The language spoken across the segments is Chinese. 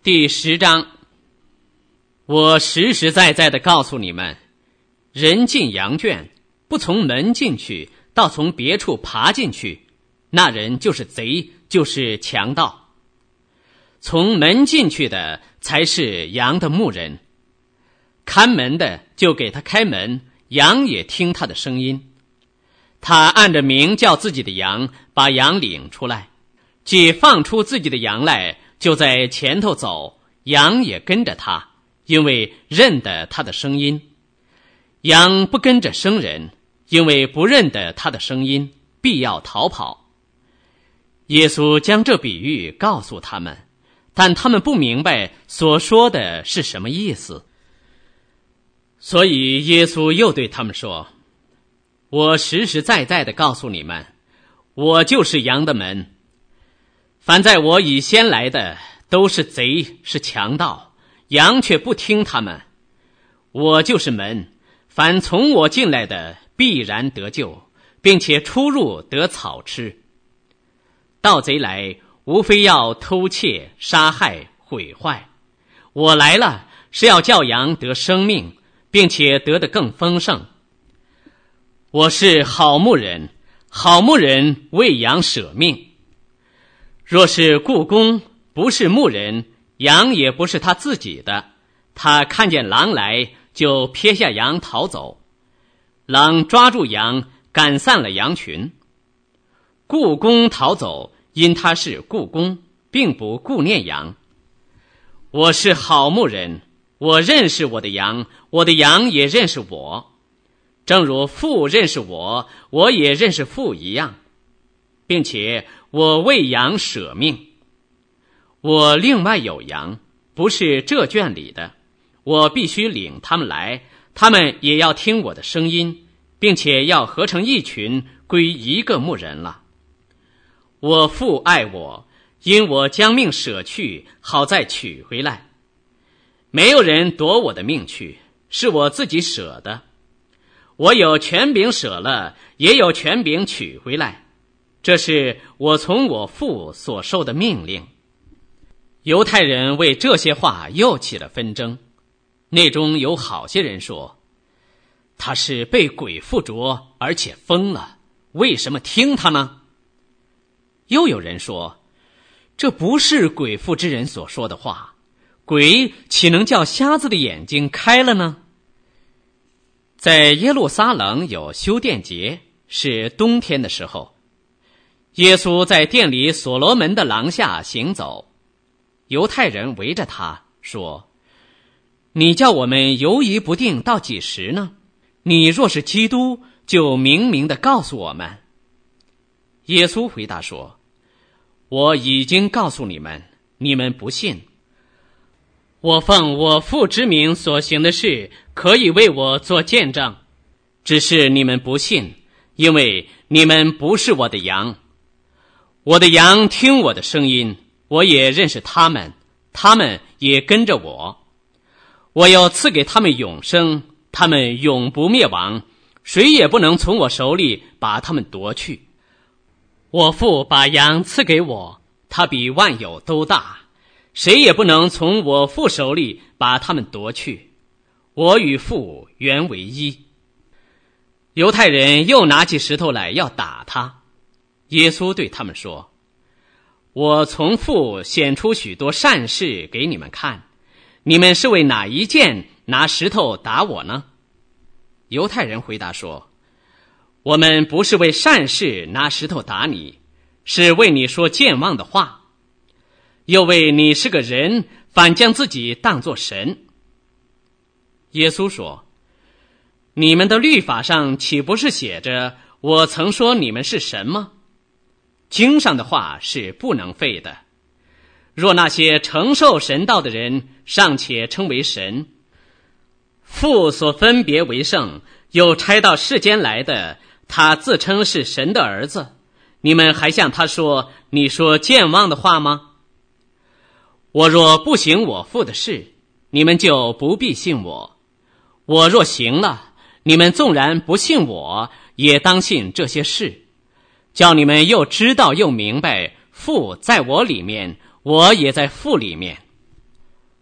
第10章。我实实在在地告诉你们，人进羊圈，不从门进去，倒从别处爬进去，那人就是贼，就是强盗。从门进去的才是羊的牧人，看门的就给他开门，羊也听他的声音。他按着名叫自己的羊，把羊领出来，既放出自己的羊来，就在前头走，羊也跟着他，因为认得他的声音。羊不跟着生人，因为不认得他的声音，必要逃跑。耶稣将这比喻告诉他们，但他们不明白所说的是什么意思。所以耶稣又对他们说，我实实在在地告诉你们，我就是羊的门。凡在我以先来的都是贼，是强盗，羊却不听他们。我就是门，凡从我进来的必然得救，并且出入得草吃。盗贼来，无非要偷窃、杀害、毁坏。我来了，是要叫羊得生命，并且得得更丰盛。我是好牧人，好牧人为羊舍命。若是雇工不是牧人，羊也不是他自己的，他看见狼来，就撇下羊逃走。狼抓住羊，赶散了羊群。雇工逃走，因他是雇工，并不顾念羊。我是好牧人，我认识我的羊，我的羊也认识我。正如父认识我，我也认识父一样，并且我为羊舍命。我另外有羊，不是这圈里的，我必须领他们来，他们也要听我的声音，并且要合成一群，归一个牧人了。我父爱我，因我将命舍去，好再取回来。没有人夺我的命去，是我自己舍的。我有权柄舍了，也有权柄取回来，这是我从我父所受的命令。犹太人为这些话又起了纷争，内中有好些人说，他是被鬼附着，而且疯了，为什么听他呢？又有人说，这不是鬼附之人所说的话，鬼岂能叫瞎子的眼睛开了呢？在耶路撒冷有修殿节，是冬天的时候，耶稣在殿里所罗门的廊下行走，犹太人围着他说，你叫我们犹疑不定到几时呢？你若是基督，就明明地告诉我们。耶稣回答说，我已经告诉你们，你们不信。我奉我父之名所行的事，可以为我做见证，只是你们不信，因为你们不是我的羊。我的羊听我的声音，我也认识他们，他们也跟着我。我要赐给他们永生，他们永不灭亡，谁也不能从我手里把他们夺去。我父把羊赐给我，他比万有都大，谁也不能从我父手里把他们夺去。我与父原为一。犹太人又拿起石头来要打他。耶稣对他们说，我从父显出许多善事给你们看，你们是为哪一件拿石头打我呢？犹太人回答说，我们不是为善事拿石头打你，是为你说健忘的话，又为你是个人，反将自己当作神。耶稣说，你们的律法上岂不是写着，我曾说你们是神吗？经上的话是不能废的。若那些承受神道的人尚且称为神，父所分别为圣，又差到世间来的，他自称是神的儿子，你们还向他说，你说健忘的话吗？我若不行我父的事，你们就不必信我。我若行了，你们纵然不信我，也当信这些事，叫你们又知道又明白，父在我里面，我也在父里面。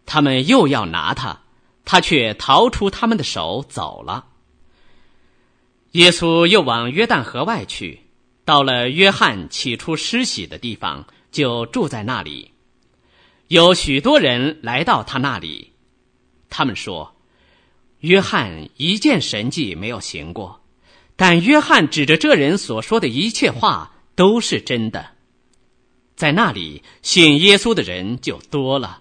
他们又要拿他，他却逃出他们的手走了。耶稣又往约旦河外去，到了约翰起初施洗的地方，就住在那里。有许多人来到他那里，他们说，约翰一件神迹没有行过，但约翰指着这人所说的一切话都是真的。在那里信耶稣的人就多了。